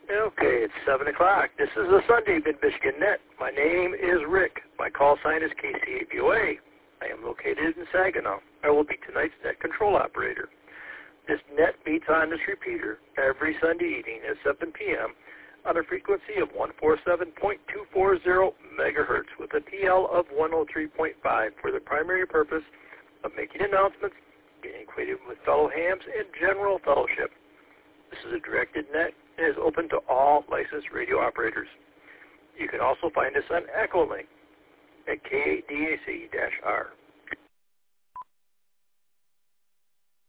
Okay, it's 7 o'clock. This is the Sunday Mid-Michigan Net. My name is Rick. My call sign is KCABOA. I am located in Saginaw. I will be tonight's net control operator. This net meets on this repeater every Sunday evening at 7 p.m. on a frequency of 147.240 megahertz with a TL of 103.5 for the primary purpose of making announcements, getting acquainted with fellow hams, and general fellowship. This is a directed net and is open to all licensed radio operators. You can also find us on Echolink at KDAC-R.